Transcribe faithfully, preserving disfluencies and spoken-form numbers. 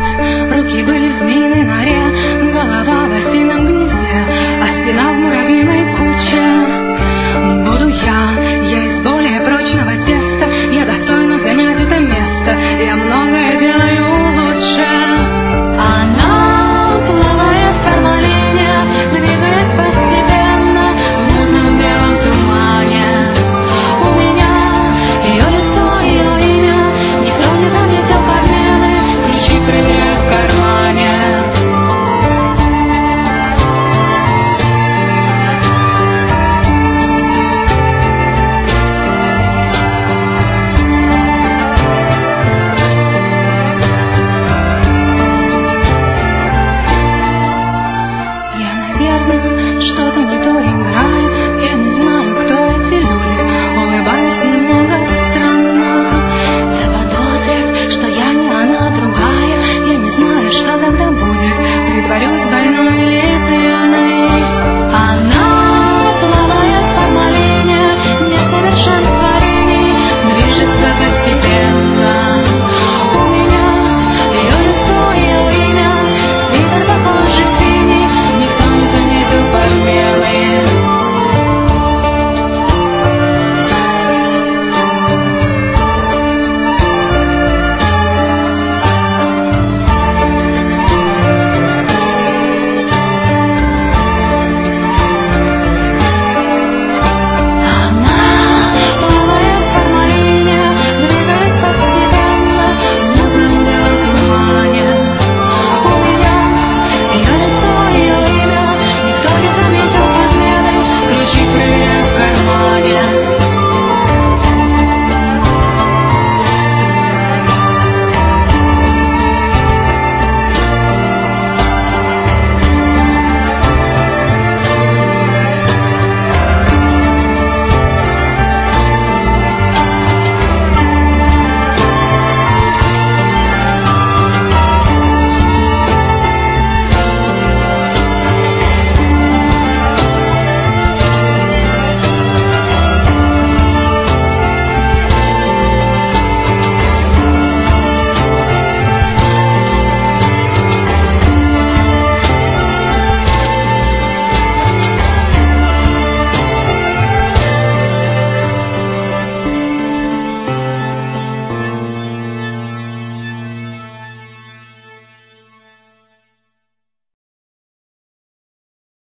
Руки были в змеиной норе, голова в осином гнезде, а спина в муравьиной куче. Буду я, я из более прочного теста, я достойна занять это место, я многое делаю лучше. Она, плавая в формалине, двигаясь постепенно в мутном белом тумане. У меня ее лицо, ее имя, никто не заметил подмены, ключи проверяю в кармане. Что-то не то играю, я не знаю, кто эти люди. Улыбаюсь немного странно, заподозрят, что я не она, другая. Я не знаю, что тогда будет, притворюсь